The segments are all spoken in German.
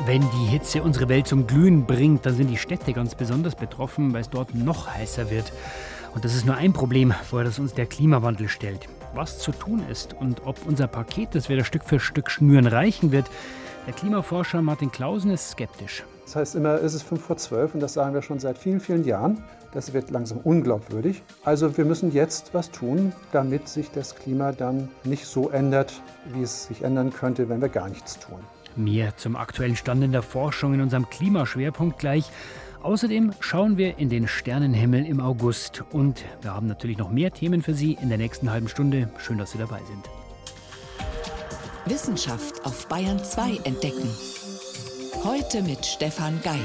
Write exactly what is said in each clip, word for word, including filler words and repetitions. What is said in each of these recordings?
Wenn die Hitze unsere Welt zum Glühen bringt, dann sind die Städte ganz besonders betroffen, weil es dort noch heißer wird. Und das ist nur ein Problem, vor das uns der Klimawandel stellt. Was zu tun ist und ob unser Paket, das wir da Stück für Stück schnüren, reichen wird, der Klimaforscher Martin Clausen ist skeptisch. Das heißt immer, ist es fünf vor zwölf und das sagen wir schon seit vielen, vielen Jahren. Das wird langsam unglaubwürdig. Also wir müssen jetzt was tun, damit sich das Klima dann nicht so ändert, wie es sich ändern könnte, wenn wir gar nichts tun. Mehr zum aktuellen Stand in der Forschung in unserem Klimaschwerpunkt gleich. Außerdem schauen wir in den Sternenhimmel im August. Und wir haben natürlich noch mehr Themen für Sie in der nächsten halben Stunde. Schön, dass Sie dabei sind. Wissenschaft auf Bayern zwei entdecken. Heute mit Stefan Geier.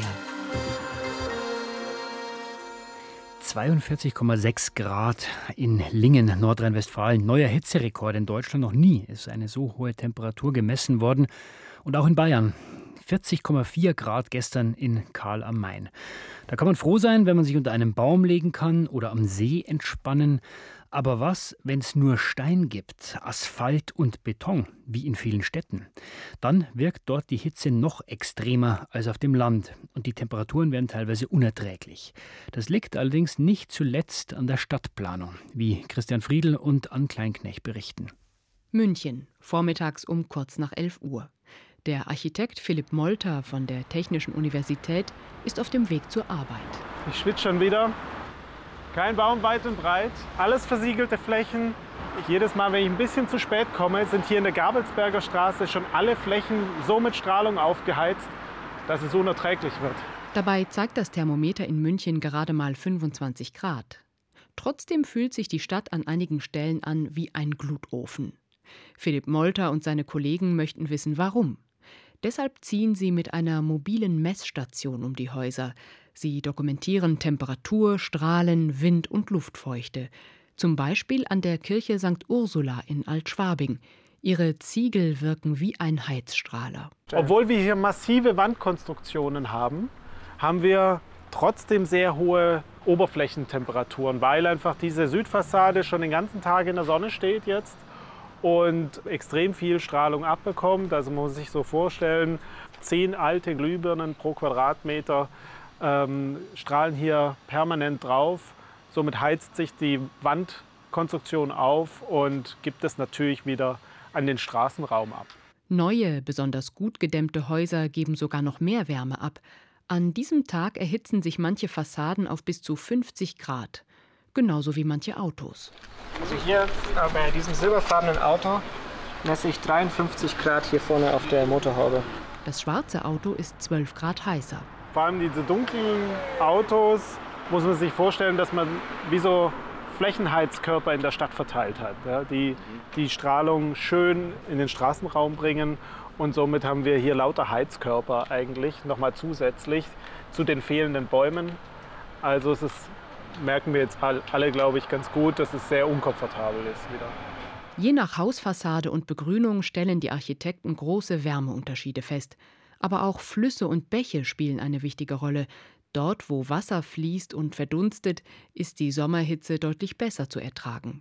zweiundvierzig Komma sechs Grad in Lingen, Nordrhein-Westfalen. Neuer Hitzerekord in Deutschland. Noch nie ist eine so hohe Temperatur gemessen worden. Und auch in Bayern. vierzig Komma vier Grad gestern in Karl am Main. Da kann man froh sein, wenn man sich unter einem Baum legen kann oder am See entspannen. Aber was, wenn es nur Stein gibt, Asphalt und Beton, wie in vielen Städten? Dann wirkt dort die Hitze noch extremer als auf dem Land und die Temperaturen werden teilweise unerträglich. Das liegt allerdings nicht zuletzt an der Stadtplanung, wie Christian Friedl und Ann Kleinknecht berichten. München, vormittags um kurz nach elf Uhr. Der Architekt Philipp Molter von der Technischen Universität ist auf dem Weg zur Arbeit. Ich schwitze schon wieder. Kein Baum weit und breit, alles versiegelte Flächen. Jedes Mal, wenn ich ein bisschen zu spät komme, sind hier in der Gabelsberger Straße schon alle Flächen so mit Strahlung aufgeheizt, dass es unerträglich wird. Dabei zeigt das Thermometer in München gerade mal fünfundzwanzig Grad. Trotzdem fühlt sich die Stadt an einigen Stellen an wie ein Glutofen. Philipp Molter und seine Kollegen möchten wissen, warum. Deshalb ziehen sie mit einer mobilen Messstation um die Häuser. Sie dokumentieren Temperatur, Strahlen, Wind und Luftfeuchte. Zum Beispiel an der Kirche Sankt Ursula in Altschwabing. Ihre Ziegel wirken wie ein Heizstrahler. Obwohl wir hier massive Wandkonstruktionen haben, haben wir trotzdem sehr hohe Oberflächentemperaturen, weil einfach diese Südfassade schon den ganzen Tag in der Sonne steht jetzt und extrem viel Strahlung abbekommt. Also man muss sich so vorstellen, zehn alte Glühbirnen pro Quadratmeter ähm, strahlen hier permanent drauf. Somit heizt sich die Wandkonstruktion auf und gibt es natürlich wieder an den Straßenraum ab. Neue, besonders gut gedämmte Häuser geben sogar noch mehr Wärme ab. An diesem Tag erhitzen sich manche Fassaden auf bis zu fünfzig Grad. Genauso wie manche Autos. Also hier bei diesem silberfarbenen Auto messe ich dreiundfünfzig Grad hier vorne auf der Motorhaube. Das schwarze Auto ist zwölf Grad heißer. Vor allem diese dunklen Autos muss man sich vorstellen, dass man wie so Flächenheizkörper in der Stadt verteilt hat, ja, die die Strahlung schön in den Straßenraum bringen. Und somit haben wir hier lauter Heizkörper eigentlich nochmal zusätzlich zu den fehlenden Bäumen. Also es ist, merken wir jetzt alle, glaube ich, ganz gut, dass es sehr unkomfortabel ist wieder. Je nach Hausfassade und Begrünung stellen die Architekten große Wärmeunterschiede fest. Aber auch Flüsse und Bäche spielen eine wichtige Rolle. Dort, wo Wasser fließt und verdunstet, ist die Sommerhitze deutlich besser zu ertragen.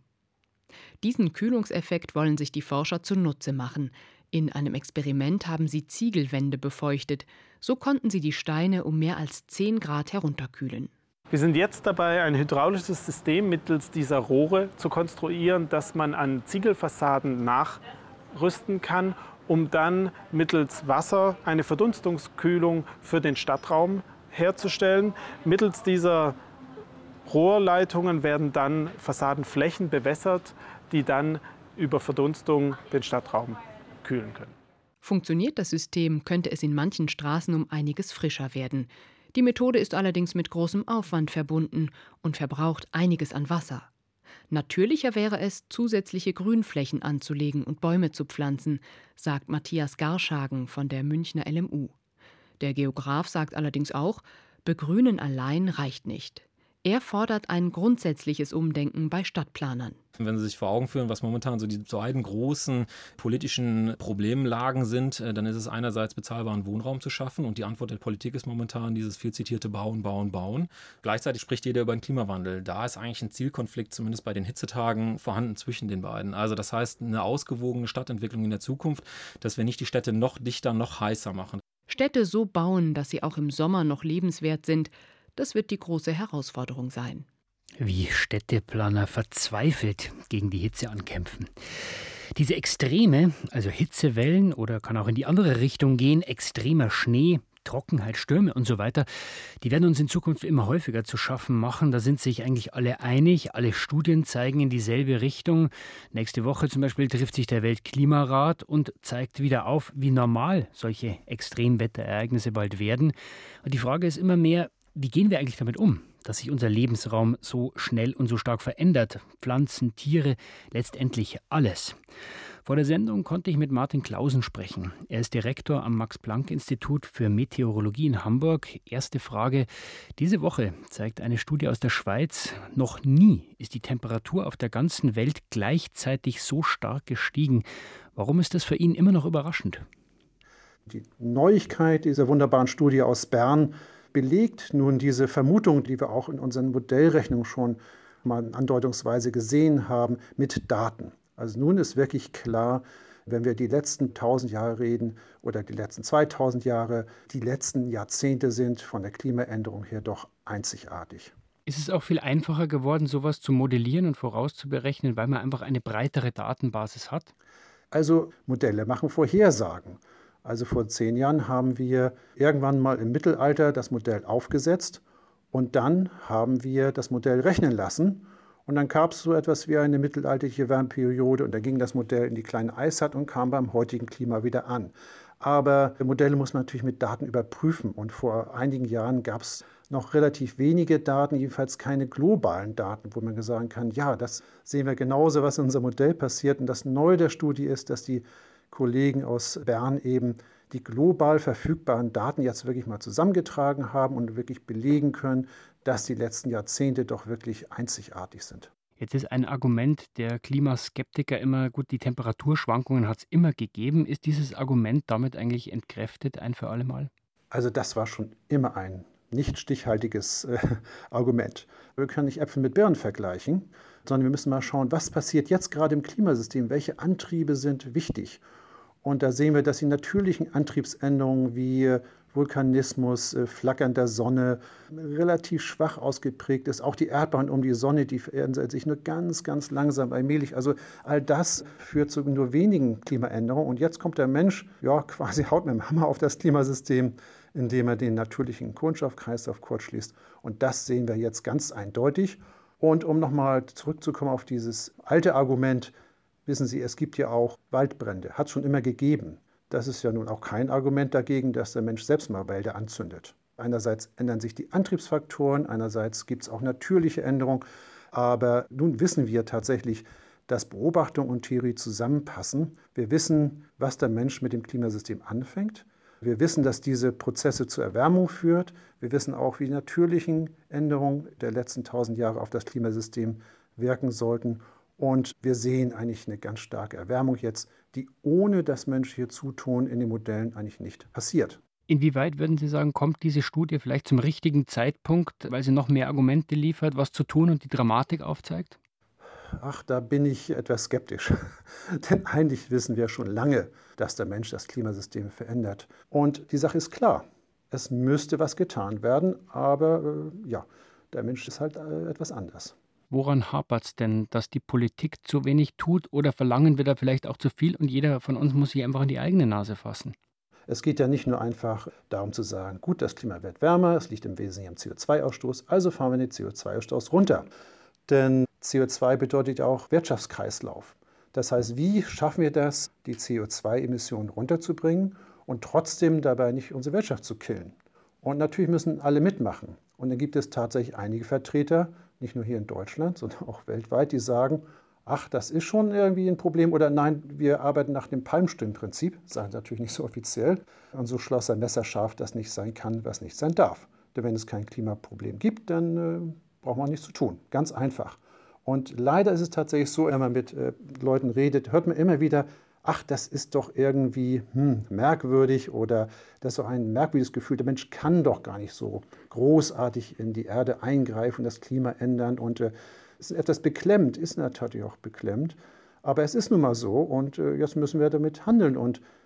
Diesen Kühlungseffekt wollen sich die Forscher zunutze machen. In einem Experiment haben sie Ziegelwände befeuchtet. So konnten sie die Steine um mehr als zehn Grad herunterkühlen. Wir sind jetzt dabei, ein hydraulisches System mittels dieser Rohre zu konstruieren, das man an Ziegelfassaden nachrüsten kann, um dann mittels Wasser eine Verdunstungskühlung für den Stadtraum herzustellen. Mittels dieser Rohrleitungen werden dann Fassadenflächen bewässert, die dann über Verdunstung den Stadtraum kühlen können. Funktioniert das System, könnte es in manchen Straßen um einiges frischer werden. Die Methode ist allerdings mit großem Aufwand verbunden und verbraucht einiges an Wasser. Natürlicher wäre es, zusätzliche Grünflächen anzulegen und Bäume zu pflanzen, sagt Matthias Garschagen von der Münchner L M U. Der Geograf sagt allerdings auch, Begrünen allein reicht nicht. Er fordert ein grundsätzliches Umdenken bei Stadtplanern. Wenn Sie sich vor Augen führen, was momentan so die beiden großen politischen Problemlagen sind, dann ist es einerseits bezahlbaren Wohnraum zu schaffen und die Antwort der Politik ist momentan dieses viel zitierte Bauen, Bauen, Bauen. Gleichzeitig spricht jeder über den Klimawandel. Da ist eigentlich ein Zielkonflikt, zumindest bei den Hitzetagen, vorhanden zwischen den beiden. Also das heißt, eine ausgewogene Stadtentwicklung in der Zukunft, dass wir nicht die Städte noch dichter, noch heißer machen. Städte so bauen, dass sie auch im Sommer noch lebenswert sind, das wird die große Herausforderung sein. Wie Städteplaner verzweifelt gegen die Hitze ankämpfen. Diese Extreme, also Hitzewellen oder kann auch in die andere Richtung gehen, extremer Schnee, Trockenheit, Stürme und so weiter, die werden uns in Zukunft immer häufiger zu schaffen machen. Da sind sich eigentlich alle einig. Alle Studien zeigen in dieselbe Richtung. Nächste Woche zum Beispiel trifft sich der Weltklimarat und zeigt wieder auf, wie normal solche Extremwetterereignisse bald werden. Und die Frage ist immer mehr, wie gehen wir eigentlich damit um, dass sich unser Lebensraum so schnell und so stark verändert? Pflanzen, Tiere, letztendlich alles. Vor der Sendung konnte ich mit Martin Clausen sprechen. Er ist Direktor am Max-Planck-Institut für Meteorologie in Hamburg. Erste Frage. Diese Woche zeigt eine Studie aus der Schweiz, noch nie ist die Temperatur auf der ganzen Welt gleichzeitig so stark gestiegen. Warum ist das für ihn immer noch überraschend? Die Neuigkeit dieser wunderbaren Studie aus Bern belegt nun diese Vermutung, die wir auch in unseren Modellrechnungen schon mal andeutungsweise gesehen haben, mit Daten. Also nun ist wirklich klar, wenn wir die letzten tausend Jahre reden oder die letzten zweitausend Jahre, die letzten Jahrzehnte sind von der Klimaänderung her doch einzigartig. Ist es auch viel einfacher geworden, sowas zu modellieren und vorauszuberechnen, weil man einfach eine breitere Datenbasis hat? Also Modelle machen Vorhersagen. Also vor zehn Jahren haben wir irgendwann mal im Mittelalter das Modell aufgesetzt und dann haben wir das Modell rechnen lassen. Und dann gab es so etwas wie eine mittelalterliche Wärmeperiode und da ging das Modell in die kleine Eiszeit und kam beim heutigen Klima wieder an. Aber Modelle muss man natürlich mit Daten überprüfen und vor einigen Jahren gab es noch relativ wenige Daten, jedenfalls keine globalen Daten, wo man sagen kann, ja, das sehen wir genauso, was in unserem Modell passiert. Und das Neue der Studie ist, dass die Kollegen aus Bern eben die global verfügbaren Daten jetzt wirklich mal zusammengetragen haben und wirklich belegen können, dass die letzten Jahrzehnte doch wirklich einzigartig sind. Jetzt ist ein Argument der Klimaskeptiker immer, gut, die Temperaturschwankungen hat es immer gegeben. Ist dieses Argument damit eigentlich entkräftet ein für alle Mal? Also das war schon immer ein nicht stichhaltiges äh, Argument. Wir können nicht Äpfel mit Birnen vergleichen, sondern wir müssen mal schauen, was passiert jetzt gerade im Klimasystem, welche Antriebe sind wichtig. Und da sehen wir, dass die natürlichen Antriebsänderungen wie Vulkanismus, Flackern der Sonne relativ schwach ausgeprägt ist. Auch die Erdbahn um die Sonne, die verändert sich nur ganz, ganz langsam, allmählich. Also all das führt zu nur wenigen Klimaänderungen. Und jetzt kommt der Mensch, ja, quasi haut mit dem Hammer auf das Klimasystem, indem er den natürlichen Kohlenstoffkreislauf kurzschließt. Und das sehen wir jetzt ganz eindeutig. Und um nochmal zurückzukommen auf dieses alte Argument, wissen Sie, es gibt ja auch Waldbrände, hat es schon immer gegeben. Das ist ja nun auch kein Argument dagegen, dass der Mensch selbst mal Wälder anzündet. Einerseits ändern sich die Antriebsfaktoren, einerseits gibt es auch natürliche Änderungen. Aber nun wissen wir tatsächlich, dass Beobachtung und Theorie zusammenpassen. Wir wissen, was der Mensch mit dem Klimasystem anfängt. Wir wissen, dass diese Prozesse zur Erwärmung führt. Wir wissen auch, wie die natürlichen Änderungen der letzten tausend Jahre auf das Klimasystem wirken sollten. Und wir sehen eigentlich eine ganz starke Erwärmung jetzt, die ohne das menschliche Zutun in den Modellen eigentlich nicht passiert. Inwieweit würden Sie sagen, kommt diese Studie vielleicht zum richtigen Zeitpunkt, weil sie noch mehr Argumente liefert, was zu tun und die Dramatik aufzeigt? Ach, da bin ich etwas skeptisch. Denn eigentlich wissen wir schon lange, dass der Mensch das Klimasystem verändert. Und die Sache ist klar, es müsste was getan werden, aber äh, ja, der Mensch ist halt äh, etwas anders. Woran hapert es denn, dass die Politik zu wenig tut oder verlangen wir da vielleicht auch zu viel und jeder von uns muss sich einfach in die eigene Nase fassen? Es geht ja nicht nur einfach darum zu sagen, gut, das Klima wird wärmer, es liegt im Wesentlichen am C O zwei Ausstoß, also fahren wir den C O zwei Ausstoß runter. Denn C O zwei bedeutet auch Wirtschaftskreislauf. Das heißt, wie schaffen wir das, die C O zwei Emissionen runterzubringen und trotzdem dabei nicht unsere Wirtschaft zu killen? Und natürlich müssen alle mitmachen. Und dann gibt es tatsächlich einige Vertreter, nicht nur hier in Deutschland, sondern auch weltweit, die sagen, ach, das ist schon irgendwie ein Problem oder nein, wir arbeiten nach dem Palmstimmprinzip, sagen sie natürlich nicht so offiziell. Und so schloss er messerscharf, dass nicht sein kann, was nicht sein darf. Denn wenn es kein Klimaproblem gibt, dann äh, braucht man nichts zu tun. Ganz einfach. Und leider ist es tatsächlich so, wenn man mit äh, Leuten redet, hört man immer wieder, ach, das ist doch irgendwie hm, merkwürdig oder das ist doch ein merkwürdiges Gefühl. Der Mensch kann doch gar nicht so großartig in die Erde eingreifen, das Klima ändern. Und äh, es ist etwas beklemmt, ist natürlich auch beklemmt. Aber es ist nun mal so und äh, jetzt müssen wir damit handeln. Und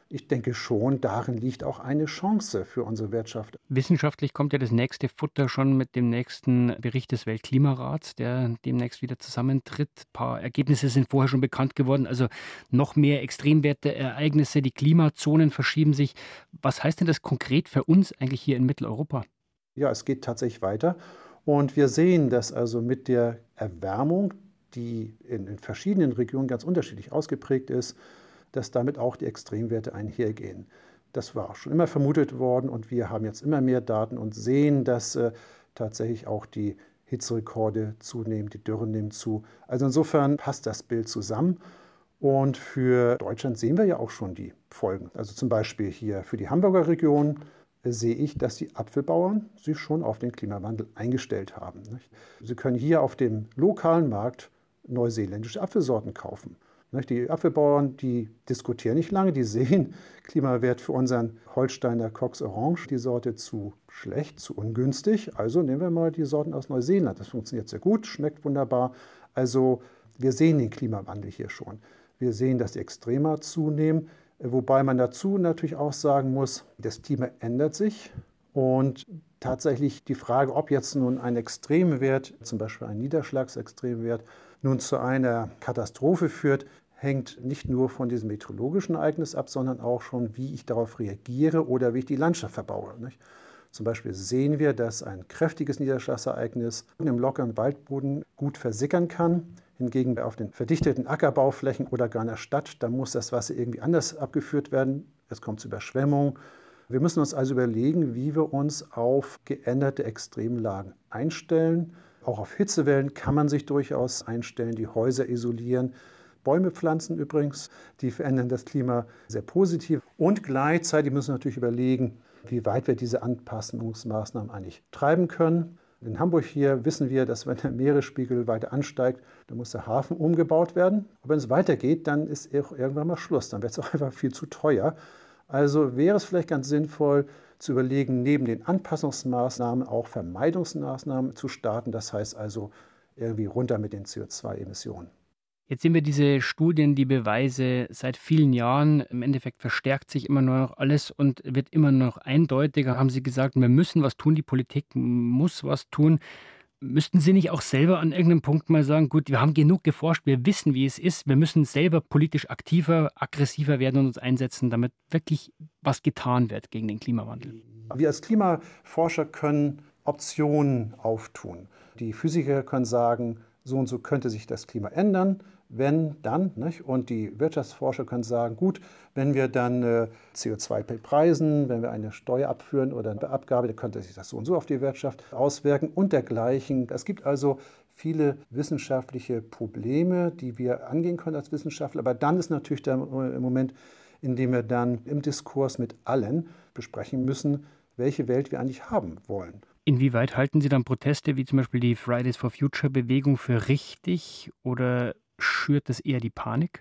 Ich denke schon, darin liegt auch eine Chance für unsere Wirtschaft. Wissenschaftlich kommt ja das nächste Futter schon mit dem nächsten Bericht des Weltklimarats, der demnächst wieder zusammentritt. Ein paar Ergebnisse sind vorher schon bekannt geworden. Also noch mehr Extremwetterereignisse, die Klimazonen verschieben sich. Was heißt denn das konkret für uns eigentlich hier in Mitteleuropa? Ja, es geht tatsächlich weiter. Und wir sehen, dass also mit der Erwärmung, die in, in verschiedenen Regionen ganz unterschiedlich ausgeprägt ist, dass damit auch die Extremwerte einhergehen. Das war auch schon immer vermutet worden und wir haben jetzt immer mehr Daten und sehen, dass äh, tatsächlich auch die Hitzerekorde zunehmen, die Dürren nehmen zu. Also insofern passt das Bild zusammen. Und für Deutschland sehen wir ja auch schon die Folgen. Also zum Beispiel hier für die Hamburger Region äh, sehe ich, dass die Apfelbauern sich schon auf den Klimawandel eingestellt haben. Nicht? Sie können hier auf dem lokalen Markt neuseeländische Apfelsorten kaufen. Die Apfelbauern, die diskutieren nicht lange, die sehen, Klimawert für unseren Holsteiner Cox Orange, die Sorte zu schlecht, zu ungünstig. Also nehmen wir mal die Sorten aus Neuseeland. Das funktioniert sehr gut, schmeckt wunderbar. Also wir sehen den Klimawandel hier schon. Wir sehen, dass die Extrema zunehmen, wobei man dazu natürlich auch sagen muss, das Klima ändert sich. Und tatsächlich die Frage, ob jetzt nun ein Extremwert, zum Beispiel ein Niederschlagsextremwert, nun zu einer Katastrophe führt, hängt nicht nur von diesem meteorologischen Ereignis ab, sondern auch schon, wie ich darauf reagiere oder wie ich die Landschaft verbaue. Nicht? Zum Beispiel sehen wir, dass ein kräftiges Niederschlagsereignis im lockeren Waldboden gut versickern kann. Hingegen auf den verdichteten Ackerbauflächen oder gar in der Stadt, da muss das Wasser irgendwie anders abgeführt werden. Es kommt zu Überschwemmungen. Wir müssen uns also überlegen, wie wir uns auf geänderte Extremlagen einstellen. Auch auf Hitzewellen kann man sich durchaus einstellen, die Häuser isolieren. Bäume pflanzen übrigens, die verändern das Klima sehr positiv. Und gleichzeitig müssen wir natürlich überlegen, wie weit wir diese Anpassungsmaßnahmen eigentlich treiben können. In Hamburg hier wissen wir, dass wenn der Meeresspiegel weiter ansteigt, dann muss der Hafen umgebaut werden. Aber wenn es weitergeht, dann ist irgendwann mal Schluss. Dann wird es auch einfach viel zu teuer. Also wäre es vielleicht ganz sinnvoll, zu überlegen, neben den Anpassungsmaßnahmen auch Vermeidungsmaßnahmen zu starten. Das heißt also irgendwie runter mit den C O zwei Emissionen. Jetzt sehen wir diese Studien, die Beweise seit vielen Jahren. Im Endeffekt verstärkt sich immer nur noch alles und wird immer noch eindeutiger. Haben Sie gesagt, wir müssen was tun, die Politik muss was tun. Müssten Sie nicht auch selber an irgendeinem Punkt mal sagen, gut, wir haben genug geforscht, wir wissen, wie es ist, wir müssen selber politisch aktiver, aggressiver werden und uns einsetzen, damit wirklich was getan wird gegen den Klimawandel? Wir als Klimaforscher können Optionen auftun. Die Physiker können sagen, so und so könnte sich das Klima ändern. Wenn, dann. Nicht? Und die Wirtschaftsforscher können sagen, gut, wenn wir dann äh, C O zwei bepreisen, wenn wir eine Steuer abführen oder eine Abgabe, dann könnte sich das so und so auf die Wirtschaft auswirken und dergleichen. Es gibt also viele wissenschaftliche Probleme, die wir angehen können als Wissenschaftler. Aber dann ist natürlich der Moment, in dem wir dann im Diskurs mit allen besprechen müssen, welche Welt wir eigentlich haben wollen. Inwieweit halten Sie dann Proteste wie zum Beispiel die Fridays for Future Bewegung für richtig oder schürt das eher die Panik?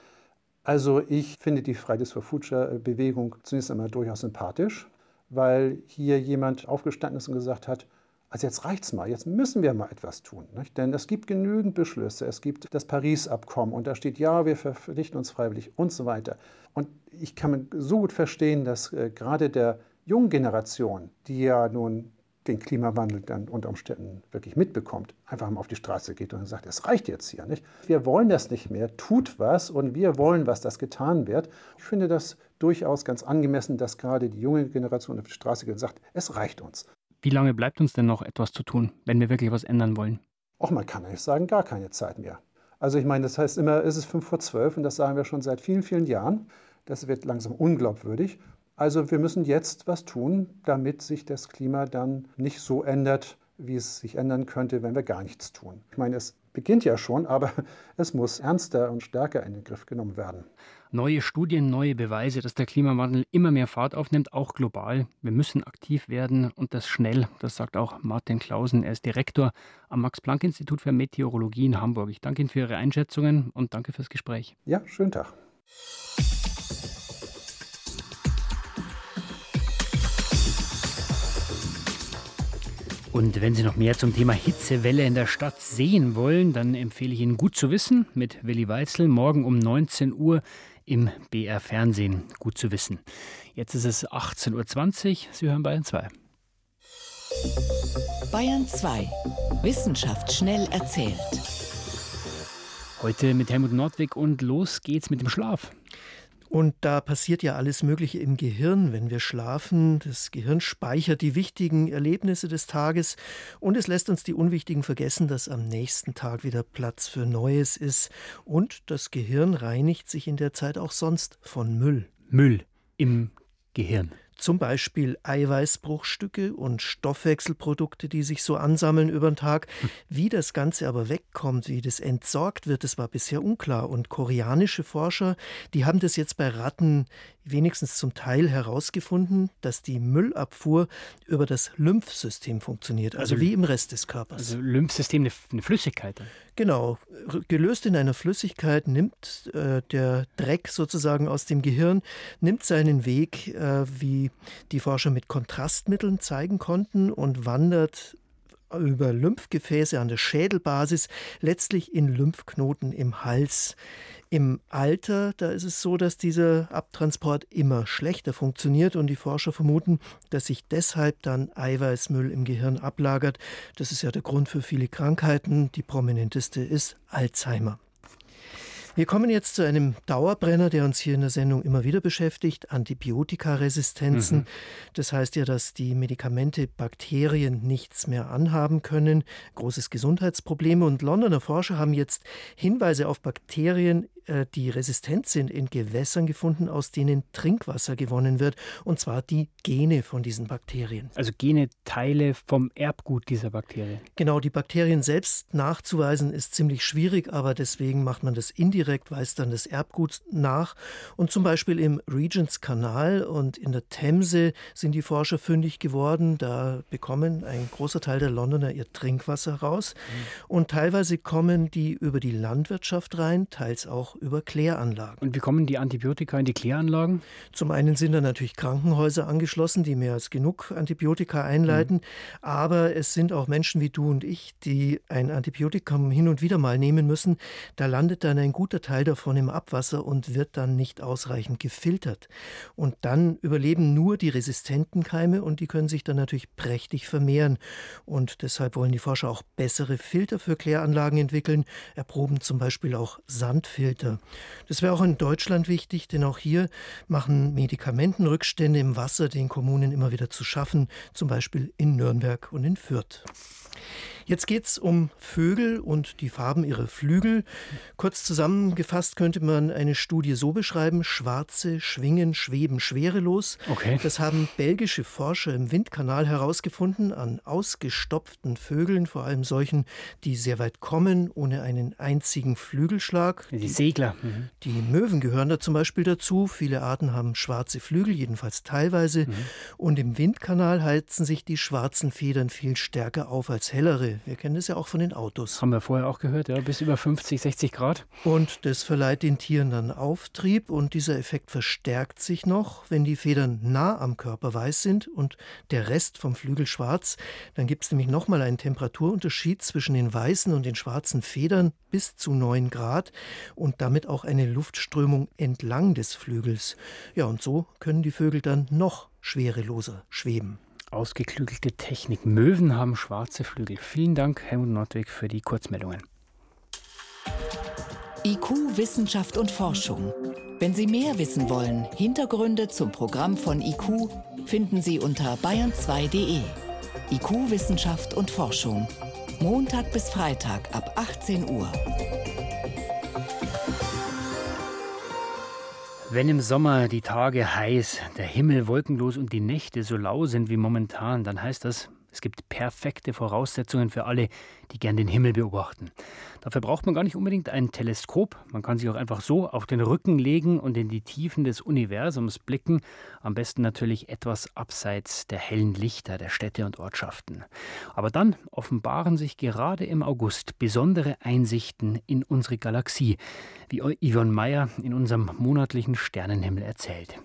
Also ich finde die Fridays for Future Bewegung zunächst einmal durchaus sympathisch, weil hier jemand aufgestanden ist und gesagt hat, also jetzt reicht's mal, jetzt müssen wir mal etwas tun. Nicht? Denn es gibt genügend Beschlüsse, es gibt das Paris-Abkommen und da steht, ja, wir verpflichten uns freiwillig und so weiter. Und ich kann so gut verstehen, dass äh, gerade der jungen Generation, die ja nun den Klimawandel dann unter Umständen wirklich mitbekommt, einfach mal auf die Straße geht und sagt, es reicht jetzt hier, nicht? Wir wollen das nicht mehr, tut was und wir wollen, was das getan wird. Ich finde das durchaus ganz angemessen, dass gerade die junge Generation auf die Straße geht und sagt, es reicht uns. Wie lange bleibt uns denn noch etwas zu tun, wenn wir wirklich was ändern wollen? Auch man kann nicht sagen, gar keine Zeit mehr. Also ich meine, das heißt immer, es ist fünf vor zwölf und das sagen wir schon seit vielen, vielen Jahren. Das wird langsam unglaubwürdig. Also wir müssen jetzt was tun, damit sich das Klima dann nicht so ändert, wie es sich ändern könnte, wenn wir gar nichts tun. Ich meine, es beginnt ja schon, aber es muss ernster und stärker in den Griff genommen werden. Neue Studien, neue Beweise, dass der Klimawandel immer mehr Fahrt aufnimmt, auch global. Wir müssen aktiv werden und das schnell. Das sagt auch Martin Clausen. Er ist Direktor am Max-Planck-Institut für Meteorologie in Hamburg. Ich danke Ihnen für Ihre Einschätzungen und danke fürs Gespräch. Ja, schönen Tag. Und wenn Sie noch mehr zum Thema Hitzewelle in der Stadt sehen wollen, dann empfehle ich Ihnen Gut zu wissen mit Willi Weitzel morgen um neunzehn Uhr im B R-Fernsehen. Gut zu wissen. Jetzt ist es achtzehn Uhr zwanzig. Sie hören Bayern zwei. Bayern zwei. Wissenschaft schnell erzählt. Heute mit Helmut Nordwig und los geht's mit dem Schlaf. Und da passiert ja alles Mögliche im Gehirn, wenn wir schlafen. Das Gehirn speichert die wichtigen Erlebnisse des Tages und es lässt uns die unwichtigen vergessen, dass am nächsten Tag wieder Platz für Neues ist. Und das Gehirn reinigt sich in der Zeit auch sonst von Müll. Müll im Gehirn. Zum Beispiel Eiweißbruchstücke und Stoffwechselprodukte, die sich so ansammeln über den Tag. Wie das Ganze aber wegkommt, wie das entsorgt wird, das war bisher unklar. Und koreanische Forscher, die haben das jetzt bei Ratten wenigstens zum Teil herausgefunden, dass die Müllabfuhr über das Lymphsystem funktioniert, also, also wie im Rest des Körpers. Also Lymphsystem, eine, eine Flüssigkeit dann? Genau. Gelöst in einer Flüssigkeit nimmt äh, der Dreck sozusagen aus dem Gehirn, nimmt seinen Weg, äh, wie die Forscher mit Kontrastmitteln zeigen konnten, und wandert über Lymphgefäße an der Schädelbasis letztlich in Lymphknoten im Hals. Im Alter, da ist es so, dass dieser Abtransport immer schlechter funktioniert und die Forscher vermuten, dass sich deshalb dann Eiweißmüll im Gehirn ablagert. Das ist ja der Grund für viele Krankheiten. Die prominenteste ist Alzheimer. Wir kommen jetzt zu einem Dauerbrenner, der uns hier in der Sendung immer wieder beschäftigt, Antibiotikaresistenzen. Mhm. Das heißt ja, dass die Medikamente Bakterien nichts mehr anhaben können. Großes Gesundheitsproblem. Und Londoner Forscher haben jetzt Hinweise auf Bakterien, die resistent sind, in Gewässern gefunden, aus denen Trinkwasser gewonnen wird. Und zwar die Gene von diesen Bakterien. Also Gene, Teile vom Erbgut dieser Bakterien. Genau, die Bakterien selbst nachzuweisen ist ziemlich schwierig, aber deswegen macht man das indirekt, weist dann das Erbgut nach. Und zum Beispiel im Regents-Kanal und in der Themse sind die Forscher fündig geworden. Da bekommen ein großer Teil der Londoner ihr Trinkwasser raus. Mhm. Und teilweise kommen die über die Landwirtschaft rein, teils auch über Kläranlagen. Und wie kommen die Antibiotika in die Kläranlagen? Zum einen sind da natürlich Krankenhäuser angeschlossen, die mehr als genug Antibiotika einleiten. Mhm. Aber es sind auch Menschen wie du und ich, die ein Antibiotikum hin und wieder mal nehmen müssen. Da landet dann ein guter Teil davon im Abwasser und wird dann nicht ausreichend gefiltert. Und dann überleben nur die resistenten Keime und die können sich dann natürlich prächtig vermehren. Und deshalb wollen die Forscher auch bessere Filter für Kläranlagen entwickeln, erproben zum Beispiel auch Sandfilter. Das wäre auch in Deutschland wichtig, denn auch hier machen Medikamentenrückstände im Wasser den Kommunen immer wieder zu schaffen, zum Beispiel in Nürnberg und in Fürth. Jetzt geht es um Vögel und die Farben ihrer Flügel. Kurz zusammengefasst könnte man eine Studie so beschreiben: Schwarze schwingen, schweben schwerelos. Okay. Das haben belgische Forscher im Windkanal herausgefunden an ausgestopften Vögeln, vor allem solchen, die sehr weit kommen, ohne einen einzigen Flügelschlag. Die Segler. Mhm. Die Möwen gehören da zum Beispiel dazu. Viele Arten haben schwarze Flügel, jedenfalls teilweise. Mhm. Und im Windkanal heizen sich die schwarzen Federn viel stärker auf als hellere. Wir kennen das ja auch von den Autos. Haben wir vorher auch gehört, ja, bis über fünfzig, sechzig Grad. Und das verleiht den Tieren dann Auftrieb und dieser Effekt verstärkt sich noch, wenn die Federn nah am Körper weiß sind und der Rest vom Flügel schwarz. Dann gibt es nämlich nochmal einen Temperaturunterschied zwischen den weißen und den schwarzen Federn bis zu neun Grad und damit auch eine Luftströmung entlang des Flügels. Ja, und so können die Vögel dann noch schwereloser schweben. Ausgeklügelte Technik. Möwen haben schwarze Flügel. Vielen Dank, Helmut Nordwig, für die Kurzmeldungen. I Q, Wissenschaft und Forschung. Wenn Sie mehr wissen wollen, Hintergründe zum Programm von I Q finden Sie unter bayern zwei punkt de. I Q, Wissenschaft und Forschung. Montag bis Freitag ab achtzehn Uhr. Wenn im Sommer die Tage heiß, der Himmel wolkenlos und die Nächte so lau sind wie momentan, dann heißt das, es gibt perfekte Voraussetzungen für alle, die gern den Himmel beobachten. Dafür braucht man gar nicht unbedingt ein Teleskop. Man kann sich auch einfach so auf den Rücken legen und in die Tiefen des Universums blicken. Am besten natürlich etwas abseits der hellen Lichter der Städte und Ortschaften. Aber dann offenbaren sich gerade im August besondere Einsichten in unsere Galaxie, wie Yvonne Meyer in unserem monatlichen Sternenhimmel erzählt.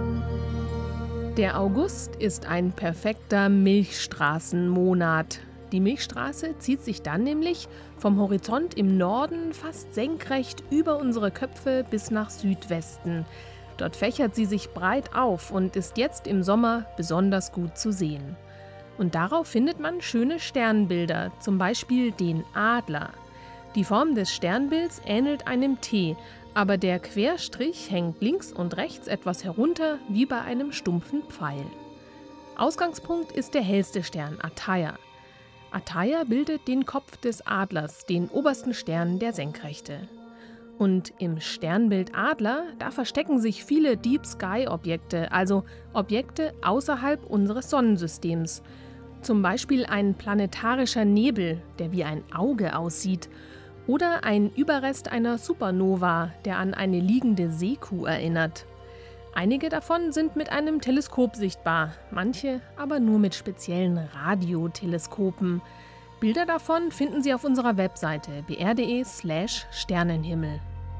Der August ist ein perfekter Milchstraßenmonat. Die Milchstraße zieht sich dann nämlich vom Horizont im Norden fast senkrecht über unsere Köpfe bis nach Südwesten. Dort fächert sie sich breit auf und ist jetzt im Sommer besonders gut zu sehen. Und darauf findet man schöne Sternbilder, zum Beispiel den Adler. Die Form des Sternbilds ähnelt einem T, aber der Querstrich hängt links und rechts etwas herunter wie bei einem stumpfen Pfeil. Ausgangspunkt ist der hellste Stern, Ataia. Ataia bildet den Kopf des Adlers, den obersten Stern der Senkrechte. Und im Sternbild Adler, da verstecken sich viele Deep-Sky-Objekte, also Objekte außerhalb unseres Sonnensystems. Zum Beispiel ein planetarischer Nebel, der wie ein Auge aussieht. Oder ein Überrest einer Supernova, der an eine liegende Seekuh erinnert. Einige davon sind mit einem Teleskop sichtbar, manche aber nur mit speziellen Radioteleskopen. Bilder davon finden Sie auf unserer Webseite b r punkt d e slash Sternenhimmel.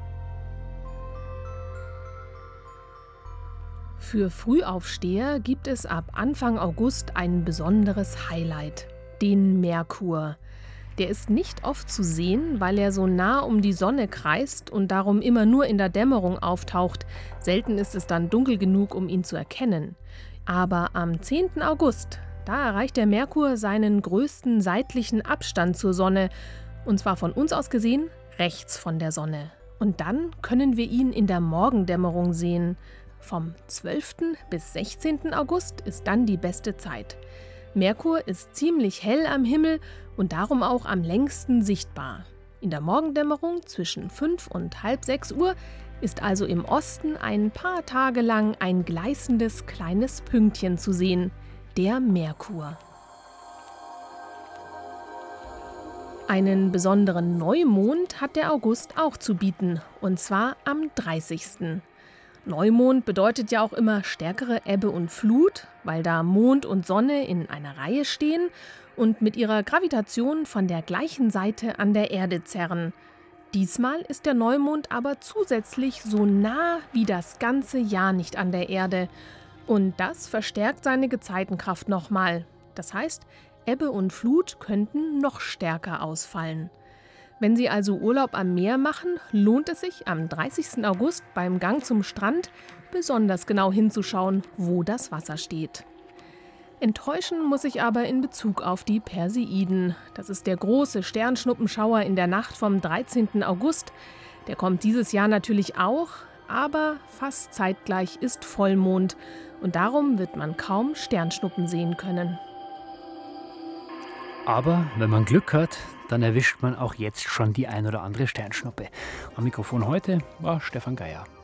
Für Frühaufsteher gibt es ab Anfang August ein besonderes Highlight, den Merkur. Der ist nicht oft zu sehen, weil er so nah um die Sonne kreist und darum immer nur in der Dämmerung auftaucht. Selten ist es dann dunkel genug, um ihn zu erkennen. Aber am zehnten August, da erreicht der Merkur seinen größten seitlichen Abstand zur Sonne. Und zwar von uns aus gesehen rechts von der Sonne. Und dann können wir ihn in der Morgendämmerung sehen. Vom zwölften bis sechzehnten August ist dann die beste Zeit. Merkur ist ziemlich hell am Himmel und darum auch am längsten sichtbar. In der Morgendämmerung zwischen fünf und halb sechs Uhr ist also im Osten ein paar Tage lang ein gleißendes kleines Pünktchen zu sehen, der Merkur. Einen besonderen Neumond hat der August auch zu bieten, und zwar am dreißigsten Neumond bedeutet ja auch immer stärkere Ebbe und Flut, weil da Mond und Sonne in einer Reihe stehen und mit ihrer Gravitation von der gleichen Seite an der Erde zerren. Diesmal ist der Neumond aber zusätzlich so nah wie das ganze Jahr nicht an der Erde. Und das verstärkt seine Gezeitenkraft nochmal. Das heißt, Ebbe und Flut könnten noch stärker ausfallen. Wenn Sie also Urlaub am Meer machen, lohnt es sich am dreißigsten August beim Gang zum Strand besonders genau hinzuschauen, wo das Wasser steht. Enttäuschen muss ich aber in Bezug auf die Perseiden. Das ist der große Sternschnuppenschauer in der Nacht vom dreizehnten August. Der kommt dieses Jahr natürlich auch, aber fast zeitgleich ist Vollmond und darum wird man kaum Sternschnuppen sehen können. Aber wenn man Glück hat, dann erwischt man auch jetzt schon die ein oder andere Sternschnuppe. Am Mikrofon heute war Stefan Geier.